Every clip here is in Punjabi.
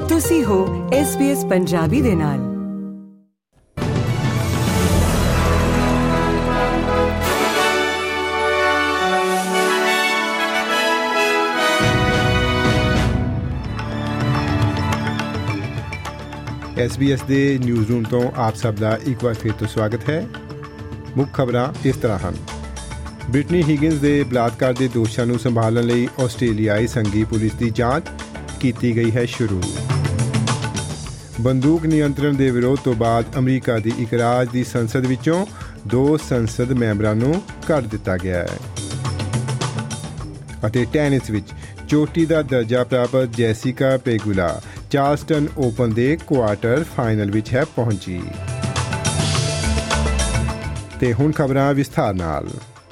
ਤੁਸੀਂ ਹੋ SBS ਪੰਜਾਬੀ ਦੇ ਨਾਲ। SBS ਦੇ ਨਿਊਜ਼ ਰੂਮ ਤੋਂ ਆਪ ਸਭ ਦਾ ਇੱਕ ਵਾਰ ਫਿਰ ਤੋਂ ਸਵਾਗਤ ਹੈ। ਮੁੱਖ ਖਬਰਾਂ ਇਸ ਤਰ੍ਹਾਂ ਹਨ। ਬ੍ਰਿਟਨੀ ਹਿਗਿੰਸ ਦੇ ਬਲਾਤਕਾਰ ਦੇ ਦੋਸ਼ਾਂ ਨੂੰ ਸੰਭਾਲਣ ਲਈ ਆਸਟ੍ਰੇਲੀਆਈ ਸੰਘੀ ਪੁਲਿਸ ਦੀ ਜਾਂਚ ਕੀਤੀ ਗਈ ਹੈ ਸ਼ੁਰੂ। ਬੰਦੂਕ ਨਿਯੰਤਰਣ ਦੇ ਵਿਰੋਧ ਤੋਂ ਬਾਅਦ ਅਮਰੀਕਾ ਦੀ ਇੱਕ ਰਾਜ ਦੀ ਸੰਸਦ ਵਿੱਚੋਂ 2 ਸੰਸਦ ਮੈਂਬਰਾਂ ਨੂੰ ਕੱਢ ਦਿੱਤਾ ਗਿਆ ਹੈ। ਅਤੇ ਟੈਨਿਸ ਵਿੱਚ ਚੋਟੀ ਦਾ ਦਰਜਾ ਪ੍ਰਾਪਤ ਜੈਸਿਕਾ ਪੈਗੁਲਾ ਚਾਰਲਸਟਨ ਓਪਨ ਦੇ ਕੁਆਰਟਰ ਫਾਈਨਲ ਵਿੱਚ ਹੈ ਪਹੁੰਚੀ। ਤੇ ਹੁਣ ਖਬਰਾਂ ਵਿਸਥਾਰ ਨਾਲ।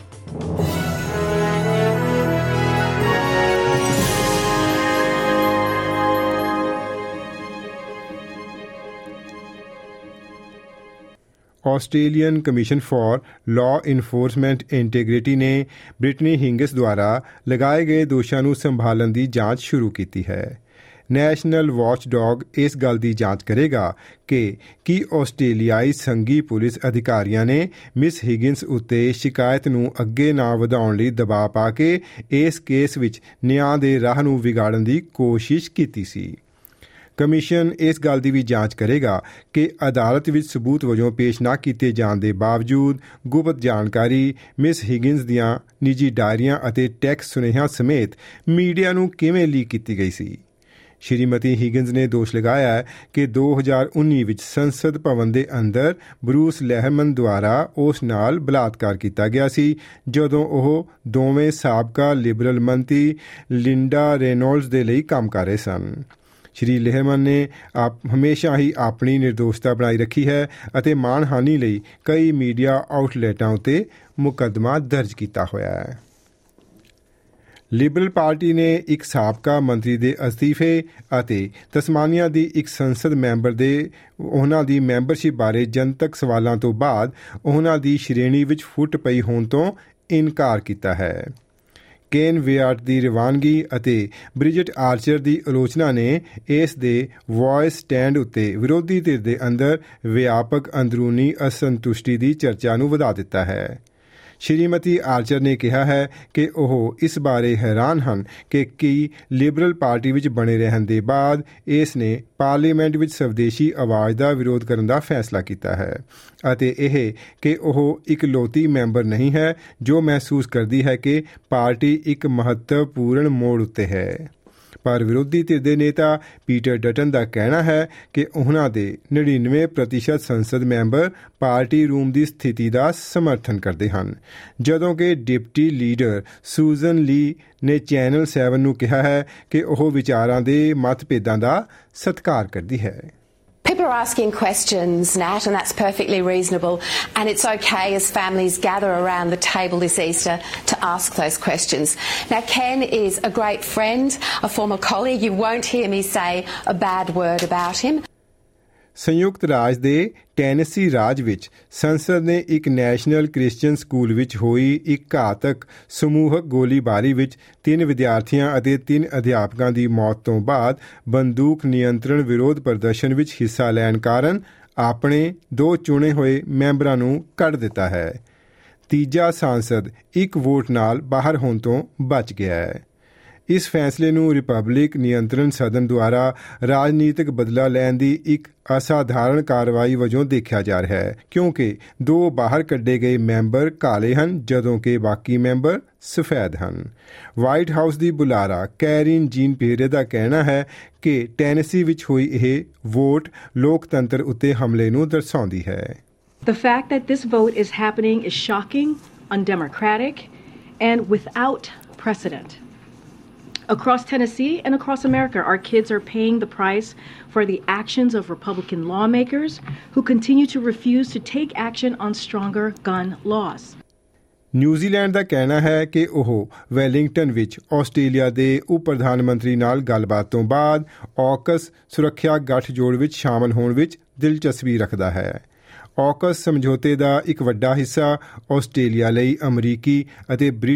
Australian Commission for Law Enforcement Integrity ਨੇ ਬ੍ਰਿਟਨੀ ਹਿਗਿੰਸ ਦੁਆਰਾ ਲਗਾਏ ਗਏ ਦੋਸ਼ਾਂ ਨੂੰ ਸੰਭਾਲਣ ਦੀ ਜਾਂਚ ਸ਼ੁਰੂ ਕੀਤੀ ਹੈ। ਨੈਸ਼ਨਲ ਵਾਚਡੌਗ ਇਸ ਗੱਲ ਦੀ ਜਾਂਚ ਕਰੇਗਾ ਕਿ ਕੀ ਆਸਟ੍ਰੇਲੀਆਈ ਸੰਘੀ ਪੁਲਿਸ ਅਧਿਕਾਰੀਆਂ ਨੇ ਮਿਸ ਹਿਗਿੰਸ ਉੱਤੇ ਸ਼ਿਕਾਇਤ ਨੂੰ ਅੱਗੇ ਨਾ ਵਧਾਉਣ ਲਈ ਦਬਾਅ ਪਾ ਕੇ ਇਸ ਕੇਸ ਵਿੱਚ ਨਿਆਂ ਦੇ ਰਾਹ ਨੂੰ ਵਿਗਾੜਨ ਦੀ ਕੋਸ਼ਿਸ਼ ਕੀਤੀ ਸੀ। ਕਮਿਸ਼ਨ ਇਸ ਗੱਲ ਦੀ ਵੀ ਜਾਂਚ ਕਰੇਗਾ ਕਿ ਅਦਾਲਤ ਵਿੱਚ ਸਬੂਤ ਵਜੋਂ ਪੇਸ਼ ਨਾ ਕੀਤੇ ਜਾਣ ਦੇ ਬਾਵਜੂਦ ਗੁਪਤ ਜਾਣਕਾਰੀ ਮਿਸ ਹਿਗਿੰਸ ਦੀਆਂ ਨਿੱਜੀ ਡਾਇਰੀਆਂ ਅਤੇ ਟੈਕਸਟ ਸੁਨੇਹਿਆਂ ਸਮੇਤ ਮੀਡੀਆ ਨੂੰ ਕਿਵੇਂ ਲੀਕ ਕੀਤੀ ਗਈ ਸੀ। ਸ਼੍ਰੀਮਤੀ ਹਿਗਿੰਸ ਨੇ ਦੋਸ਼ ਲਗਾਇਆ ਹੈ ਕਿ 2019 ਵਿੱਚ ਸੰਸਦ ਭਵਨ ਦੇ ਅੰਦਰ ਬਰੂਸ ਲਹਿਮਨ ਦੁਆਰਾ ਉਸ ਨਾਲ ਬਲਾਤਕਾਰ ਕੀਤਾ ਗਿਆ ਸੀ, ਜਦੋਂ ਉਹ ਦੋਵੇਂ ਸਾਬਕਾ ਲਿਬਰਲ ਮੰਤਰੀ ਲਿੰਡਾ ਰੇਨੋਲਡਸ ਦੇ ਲਈ ਕੰਮ ਕਰ ਰਹੇ ਸਨ। ਸ਼੍ਰੀ ਲਹਿਮਨ ਨੇ ਹਮੇਸ਼ਾ ਹੀ ਆਪਣੀ ਨਿਰਦੋਸ਼ਤਾ ਬਣਾਈ ਰੱਖੀ ਹੈ ਅਤੇ ਮਾਣਹਾਨੀ ਲਈ ਕਈ ਮੀਡੀਆ ਆਊਟਲੈਟਾਂ ਉੱਤੇ ਮੁਕੱਦਮਾ ਦਰਜ ਕੀਤਾ ਹੋਇਆ ਹੈ। ਲਿਬਰਲ ਪਾਰਟੀ ਨੇ ਇੱਕ ਸਾਬਕਾ ਮੰਤਰੀ ਦੇ ਅਸਤੀਫੇ ਅਤੇ ਤਸਮਾਨੀਆ ਦੀ ਇੱਕ ਸੰਸਦ ਮੈਂਬਰ ਦੇ ਉਹਨਾਂ ਦੀ ਮੈਂਬਰਸ਼ਿਪ ਬਾਰੇ ਜਨਤਕ ਸਵਾਲਾਂ ਤੋਂ ਬਾਅਦ ਉਹਨਾਂ ਦੀ ਸ਼੍ਰੇਣੀ ਵਿੱਚ ਫੁੱਟ ਪਈ ਹੋਣ ਤੋਂ ਇਨਕਾਰ ਕੀਤਾ ਹੈ। ਕੇਨ ਵੇਆਰਟ ਦੀ ਰਵਾਨਗੀ ਅਤੇ ਬ੍ਰਿਜਟ ਆਰਚਰ ਦੀ ਆਲੋਚਨਾ ਨੇ ਇਸ ਦੇ ਵੌਇਸ ਸਟੈਂਡ ਉੱਤੇ ਵਿਰੋਧੀ ਧਿਰ ਦੇ ਅੰਦਰ ਵਿਆਪਕ ਅੰਦਰੂਨੀ ਅਸੰਤੁਸ਼ਟੀ ਦੀ ਚਰਚਾ ਨੂੰ ਵਧਾ ਦਿੱਤਾ ਹੈ। ਸ਼੍ਰੀਮਤੀ ਆਰਚਰ ਨੇ ਕਿਹਾ ਹੈ ਕਿ ਉਹ ਇਸ ਬਾਰੇ ਹੈਰਾਨ ਹਨ ਕਿ ਕੀ ਲਿਬਰਲ ਪਾਰਟੀ ਵਿੱਚ ਬਣੇ ਰਹਿਣ ਦੇ ਬਾਅਦ ਇਸ ਨੇ ਪਾਰਲੀਮੈਂਟ ਵਿੱਚ ਸਵਦੇਸ਼ੀ ਆਵਾਜ਼ ਦਾ ਵਿਰੋਧ ਕਰਨ ਦਾ ਫੈਸਲਾ ਕੀਤਾ ਹੈ ਅਤੇ ਇਹ ਕਿ ਉਹ ਇਕਲੌਤੀ ਮੈਂਬਰ ਨਹੀਂ ਹੈ ਜੋ ਮਹਿਸੂਸ ਕਰਦੀ ਹੈ ਕਿ ਪਾਰਟੀ ਇੱਕ ਮਹੱਤਵਪੂਰਨ ਮੋੜ ਉੱਤੇ ਹੈ। ਪਰ ਵਿਰੋਧੀ ਧਿਰ ਦੇ ਨੇਤਾ ਪੀਟਰ ਡਟਨ ਦਾ ਕਹਿਣਾ ਹੈ ਕਿ ਉਹਨਾਂ ਦੇ 99% ਸੰਸਦ ਮੈਂਬਰ ਪਾਰਟੀ ਰੂਮ ਦੀ ਸਥਿਤੀ ਦਾ ਸਮਰਥਨ ਕਰਦੇ ਹਨ, ਜਦੋਂ ਕਿ ਡਿਪਟੀ ਲੀਡਰ ਸੂਜ਼ਨ ਲੀ ਨੇ ਚੈਨਲ 7 ਨੂੰ ਕਿਹਾ ਹੈ ਕਿ ਉਹ ਵਿਚਾਰਾਂ ਦੇ ਮਤਭੇਦਾਂ ਦਾ ਸਤਿਕਾਰ ਕਰਦੀ ਹੈ। People are asking questions, Nat, and that's perfectly reasonable, and it's okay as families gather around the table this Easter to ask those questions. Now, Ken is a great friend, a former colleague. You won't hear me say a bad word about him. ਸੰਯੁਕਤ ਰਾਜ ਦੇ ਟੈਨੇਸੀ ਰਾਜ ਵਿੱਚ ਸੰਸਦ ਨੇ ਇੱਕ ਨੈਸ਼ਨਲ ਕ੍ਰਿਸਚੀਅਨ ਸਕੂਲ ਵਿੱਚ ਹੋਈ ਇੱਕ ਘਾਤਕ ਸਮੂਹਕ ਗੋਲੀਬਾਰੀ ਵਿੱਚ 3 ਵਿਦਿਆਰਥੀਆਂ ਅਤੇ 3 ਅਧਿਆਪਕਾਂ ਦੀ ਮੌਤ ਤੋਂ ਬਾਅਦ ਬੰਦੂਕ ਨਿਯੰਤਰਣ ਵਿਰੋਧ ਪ੍ਰਦਰਸ਼ਨ ਵਿੱਚ ਹਿੱਸਾ ਲੈਣ ਕਾਰਨ ਆਪਣੇ 2 ਚੁਣੇ ਹੋਏ ਮੈਂਬਰਾਂ ਨੂੰ ਕੱਢ ਦਿੱਤਾ ਹੈ। ਤੀਜਾ ਸਾਂਸਦ ਇੱਕ ਵੋਟ ਨਾਲ ਬਾਹਰ ਹੋਣ ਤੋਂ ਬਚ ਗਿਆ ਹੈ। ਇਸ ਫੈਸਲੇ ਨੂੰ ਰਿਪਬਲਿਕ ਨਿਯੰਤਰਣ ਸਦਨ ਦੁਆਰਾ ਰਾਜਨੀਤਿਕ ਬਦਲਾ ਲੈਣ ਦੀ ਇੱਕ ਅਸਾਧਾਰਨ ਕਾਰਵਾਈ ਵਜੋਂ ਦੇਖਿਆ ਜਾ ਰਿਹਾ ਹੈ, ਕਿਉਂਕਿ 2 ਬਾਹਰ ਕੱਢੇ ਗਏ ਮੈਂਬਰ ਕਾਲੇ ਹਨ ਜਦੋਂ ਕਿ ਬਾਕੀ ਮੈਂਬਰ ਸਫੈਦ ਹਨ। ਵਾਈਟ ਹਾਊਸ ਦੀ ਬੁਲਾਰਾ ਕੈਰੀਨ ਜੀਨ ਪੀਰੇ ਦਾ ਕਹਿਣਾ ਹੈ ਕਿ ਟੈਨੇਸੀ ਵਿੱਚ ਹੋਈ ਇਹ ਵੋਟ ਲੋਕਤੰਤਰ ਉੱਤੇ ਹਮਲੇ ਨੂੰ ਦਰਸਾਉਂਦੀ ਹੈ। The fact that this vote is happening is shocking, undemocratic, and without precedent. Across Tennessee and across America, our kids are paying the price for the actions of Republican lawmakers who continue to refuse to take action on stronger gun laws. New Zealand ਦਾ ਕਹਿਣਾ ਹੈ ਕਿ ਉਹ ਵੈਲਿੰਗਟਨ ਵਿੱਚ ਆਸਟ੍ਰੇਲੀਆ ਦੇ ਉਪ ਪ੍ਰਧਾਨ ਮੰਤਰੀ ਨਾਲ ਗੱਲਬਾਤ ਤੋਂ ਬਾਅਦ ਔਕਸ ਸੁਰੱਖਿਆ ਗੱਠਜੋੜ ਵਿੱਚ ਸ਼ਾਮਲ ਹੋਣ ਵਿੱਚ ਦਿਲਚਸਪੀ ਰੱਖਦਾ ਹੈ। ਔਕਸ ਸਮਝੌਤੇ ਦਾ ਇੱਕ ਵੱਡਾ ਹਿੱਸਾ ਆਸਟ੍ਰੇਲੀਆ ਲਈ ਅਮਰੀਕੀ ਅਤੇ ਬ੍ਰਿਟਿਸ਼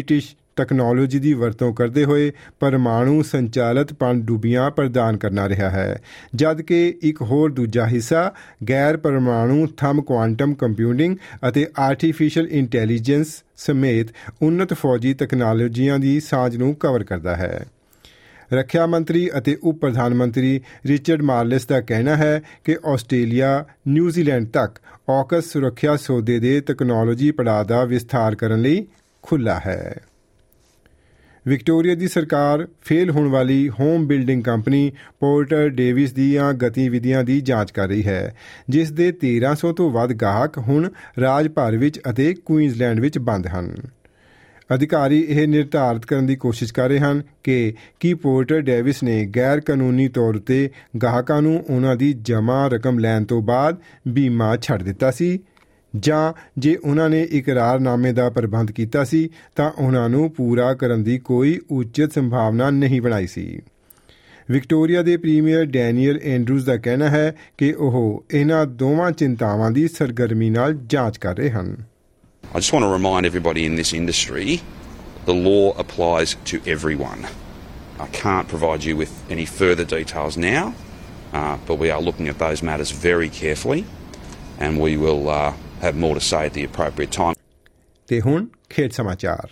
ਤਕਨਾਲੋਜੀ ਦੀ ਵਰਤੋਂ ਕਰਦੇ ਹੋਏ ਪਰਮਾਣੂ ਸੰਚਾਲਿਤ ਪਣਡੁੱਬੀਆਂ ਪ੍ਰਦਾਨ ਕਰਨਾ ਰਿਹਾ ਹੈ, ਜਦ ਕਿ ਇੱਕ ਹੋਰ ਦੂਜਾ ਹਿੱਸਾ ਗੈਰ ਪਰਮਾਣੂ ਥੰਮ ਕੁਆਂਟਮ ਕੰਪਿਊਟਿੰਗ ਅਤੇ ਆਰਟੀਫਿਸ਼ੀਅਲ ਇੰਟੈਲੀਜੈਂਸ ਸਮੇਤ ਉੱਨਤ ਫੌਜੀ ਤਕਨਾਲੋਜੀਆਂ ਦੀ ਸਾਂਝ ਨੂੰ ਕਵਰ ਕਰਦਾ ਹੈ। ਰੱਖਿਆ ਮੰਤਰੀ ਅਤੇ ਉਪ ਪ੍ਰਧਾਨ ਮੰਤਰੀ ਰਿਚਰਡ ਮਾਰਲਸ ਦਾ ਕਹਿਣਾ ਹੈ ਕਿ ਆਸਟ੍ਰੇਲੀਆ ਨਿਊਜ਼ੀਲੈਂਡ ਤੱਕ ਔਕਸ ਸੁਰੱਖਿਆ ਸੌਦੇ ਦੇ ਤਕਨਾਲੋਜੀ ਪੜਾਅ ਦਾ ਵਿਸਥਾਰ ਕਰਨ ਲਈ ਖੁੱਲ੍ਹਾ ਹੈ। ਵਿਕਟੋਰੀਆ ਦੀ ਸਰਕਾਰ ਫੇਲ ਹੋਣ ਵਾਲੀ home building company Porter Davis ਦੀਆਂ ਗਤੀਵਿਧੀਆਂ ਦੀ ਜਾਂਚ ਕਰ ਰਹੀ ਹੈ, ਜਿਸ ਦੇ 1300 ਤੋਂ ਵੱਧ ਗਾਹਕ ਹੁਣ ਰਾਜ ਭਰ ਵਿੱਚ ਅਤੇ ਕੁਈਨਜ਼ਲੈਂਡ ਵਿੱਚ ਬੰਦ ਹਨ। ਅਧਿਕਾਰੀ ਇਹ ਨਿਰਧਾਰਤ ਕਰਨ ਦੀ ਕੋਸ਼ਿਸ਼ ਕਰ ਰਹੇ ਹਨ ਕਿ ਕੀ ਪੋਰਟਰ ਡੇਵਿਸ ਨੇ ਗੈਰ ਕਾਨੂੰਨੀ ਤੌਰ ਉੱਤੇ ਗਾਹਕਾਂ ਨੂੰ ਉਹਨਾਂ ਦੀ ਜਮ੍ਹਾਂ ਰਕਮ ਲੈਣ ਤੋਂ ਬਾਅਦ ਬੀਮਾ ਛੱਡ ਦਿੱਤਾ ਸੀ, ਜਾਂ ਜੇ ਉਹਨਾਂ ਨੇ ਇਕਰਾਰਨਾਮੇ ਦਾ ਪ੍ਰਬੰਧ ਕੀਤਾ ਸੀ ਤਾਂ ਉਹਨਾਂ ਨੂੰ ਪੂਰਾ ਕਰਨ ਦੀ ਕੋਈ ਉਚਿਤ ਸੰਭਾਵਨਾ ਨਹੀਂ ਬਣਾਈ ਸੀ। ਵਿਕਟੋਰੀਆ ਦੇ ਪ੍ਰੀਮੀਅਰ ਡੈਨੀਅਲ ਐਂਡਰੂਜ਼ ਦਾ ਕਹਿਣਾ ਹੈ ਕਿ ਉਹ ਇਹਨਾਂ ਦੋਵਾਂ ਚਿੰਤਾਵਾਂ ਦੀ ਸਰਗਰਮੀ ਨਾਲ ਜਾਂਚ ਕਰ ਰਹੇ ਹਨ। I just want to remind everybody in this industry, the law applies to everyone. I can't provide you with any further details now, but we are looking at those matters very carefully, and we will have more to say at the appropriate time. ਤੇ ਹੁਣ ਖੇਡ ਸਮਾਚਾਰ।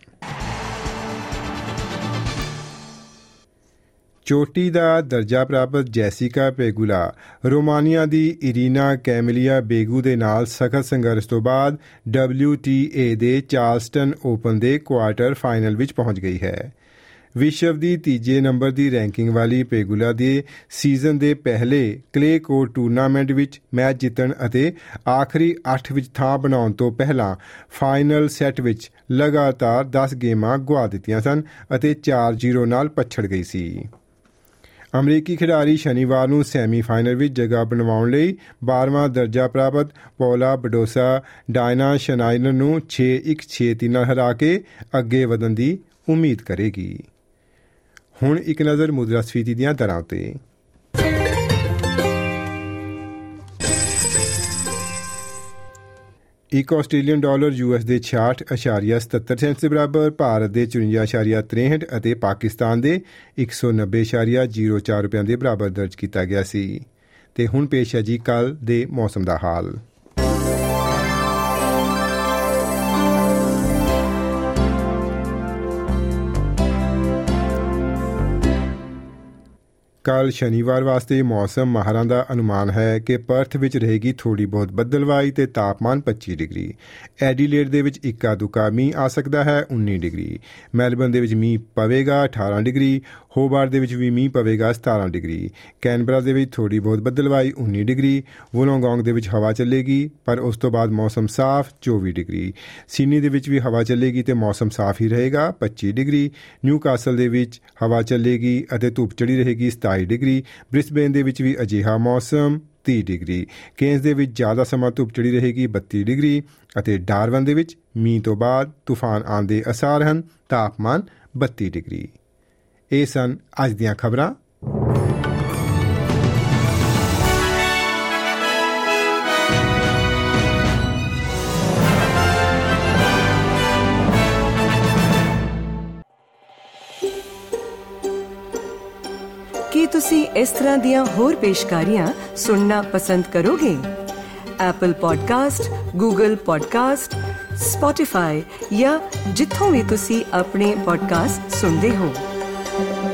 ਚੋਟੀ ਦਾ ਦਰਜਾ ਪ੍ਰਾਪਤ ਜੈਸਿਕਾ ਪੈਗੁਲਾ ਰੋਮਾਨੀਆ ਦੀ ਇਰੀਨਾ ਕੈਮਿਲੀਆ ਬੇਗੂ ਦੇ ਨਾਲ ਸਖਤ ਸੰਘਰਸ਼ ਤੋਂ ਬਾਅਦ WTA ਦੇ ਚਾਰਲਸਟਨ ਓਪਨ ਦੇ ਕੁਆਰਟਰ ਫਾਈਨਲ ਵਿੱਚ ਪਹੁੰਚ ਗਈ ਹੈ। ਵਿਸ਼ਵ ਦੀ ਤੀਜੇ ਨੰਬਰ ਦੀ ਰੈਂਕਿੰਗ ਵਾਲੀ ਪੈਗੁਲਾ ਦੇ ਸੀਜ਼ਨ ਦੇ ਪਹਿਲੇ ਕਲੇ ਕੋਰਟ ਟੂਰਨਾਮੈਂਟ ਵਿੱਚ ਮੈਚ ਜਿੱਤਣ ਅਤੇ ਆਖਰੀ 8 ਵਿੱਚ ਥਾਂ ਬਣਾਉਣ ਤੋਂ ਪਹਿਲਾਂ ਫਾਈਨਲ ਸੈੱਟ ਵਿੱਚ ਲਗਾਤਾਰ 10 ਗੇਮਾਂ ਗੁਆ ਦਿੱਤੀਆਂ ਸਨ ਅਤੇ 4-0 ਨਾਲ ਪਛੜ ਗਈ ਸੀ। ਅਮਰੀਕੀ ਖਿਡਾਰੀ ਸ਼ਨੀਵਾਰ ਨੂੰ ਸੈਮੀਫਾਈਨਲ ਵਿੱਚ ਜਗ੍ਹਾ ਬਣਵਾਉਣ ਲਈ 12ਵਾਂ ਦਰਜਾ ਪ੍ਰਾਪਤ ਪੌਲਾ ਬਡੋਸਾ ਡਾਇਨਾ ਸ਼ਨਾਈਡਰ ਨੂੰ 6-1 6-3 ਨਾਲ ਹਰਾ ਕੇ ਅੱਗੇ ਵਧਣ ਦੀ ਉਮੀਦ ਕਰੇਗੀ। ਹੁਣ ਇੱਕ ਨਜ਼ਰ ਮੁਦਰਾਸਫੀਤੀ ਦੀਆਂ ਦਰਾਂ ਉੱਤੇ। ਇੱਕ ਆਸਟ੍ਰੇਲੀਅਨ ਡਾਲਰ US ਦੇ 66.77 ਸੈਂਟਸ ਦੇ ਬਰਾਬਰ, ਭਾਰਤ ਦੇ 54.63 ਅਤੇ ਪਾਕਿਸਤਾਨ ਦੇ 190.04 ਰੁਪਏ ਦੇ ਬਰਾਬਰ ਦਰਜ ਕੀਤਾ ਗਿਆ ਸੀ। ਤੇ ਹੁਣ ਪੇਸ਼ ਹੈ ਜੀ ਕੱਲ੍ਹ ਦੇ ਮੌਸਮ ਦਾ ਹਾਲ। ਕੱਲ੍ਹ ਸ਼ਨੀਵਾਰ ਵਾਸਤੇ ਮੌਸਮ ਮਾਹਰਾਂ ਦਾ ਅਨੁਮਾਨ ਹੈ ਕਿ ਪਰਥ ਵਿੱਚ ਰਹੇਗੀ ਥੋੜ੍ਹੀ ਬਹੁਤ ਬੱਦਲਵਾਈ ਤੇ ਤਾਪਮਾਨ 25 ਡਿਗਰੀ। ਐਡੀਲੇਡ ਦੇ ਵਿੱਚ ਇੱਕਾ ਦੁੱਕਾ ਮੀਂਹ ਆ ਸਕਦਾ ਹੈ 19 ਡਿਗਰੀ। ਮੈਲਬਰਨ ਦੇ ਵਿੱਚ ਮੀਂਹ ਪਵੇਗਾ 18 ਡਿਗਰੀ। ਹੋਬਾਰਟ ਦੇ ਵਿੱਚ ਵੀ ਮੀਂਹ ਪਵੇਗਾ 17 ਡਿਗਰੀ। ਕੈਨਬਰਾ ਦੇ ਵਿੱਚ ਥੋੜ੍ਹੀ ਬਹੁਤ ਬੱਦਲਵਾਈ 19 ਡਿਗਰੀ। ਵੋਲੋਂਗੋਂਗ ਦੇ ਵਿੱਚ ਹਵਾ ਚੱਲੇਗੀ ਪਰ ਉਸ ਤੋਂ ਬਾਅਦ ਮੌਸਮ ਸਾਫ਼ 24 ਡਿਗਰੀ। ਸਿਡਨੀ ਦੇ ਵਿੱਚ ਵੀ ਹਵਾ ਚੱਲੇਗੀ ਤੇ ਮੌਸਮ ਸਾਫ਼ ਹੀ ਰਹੇਗਾ 25 ਡਿਗਰੀ। ਨਿਊਕਾਸਲ ਦੇ ਵਿੱਚ ਹਵਾ ਚੱਲੇਗੀ ਅਤੇ ਧੁੱਪ ਚੜੀ ਰਹੇਗੀ 27 ਡਿਗਰੀ। ਬ੍ਰਿਸਬੇਨ ਦੇ ਵਿੱਚ ਵੀ ਅਜਿਹਾ ਮੌਸਮ 30 ਡਿਗਰੀ। ਕੇਨਜ਼ ਦੇ ਵਿੱਚ ਜ਼ਿਆਦਾ ਸਮਾਂ ਧੁੱਪ ਚੜੀ ਰਹੇਗੀ 32 ਡਿਗਰੀ ਅਤੇ ਡਾਰਵਨ ਦੇ ਵਿੱਚ ਮੀਂਹ ਤੋਂ ਬਾਅਦ ਤੂਫਾਨ ਆਉਣ ਦੇ ਅਸਾਰ ਹਨ, ਤਾਪਮਾਨ 32 ਡਿਗਰੀ। ਇਹ ਸਨ ਅੱਜ ਦੀਆਂ ਖਬਰਾਂ। ਕੀ ਤੁਸੀਂ ਇਸ ਤਰ੍ਹਾਂ ਦੀਆਂ ਹੋਰ ਪੇਸ਼ਕਾਰੀਆਂ ਸੁਣਨਾ ਪਸੰਦ ਕਰੋਗੇ? Apple podcast, Google podcast, Spotify ਜਾਂ ਜਿੱਥੋਂ ਵੀ ਤੁਸੀਂ ਆਪਣੇ ਪੋਡਕਾਸਟ ਸੁਣਦੇ ਹੋ।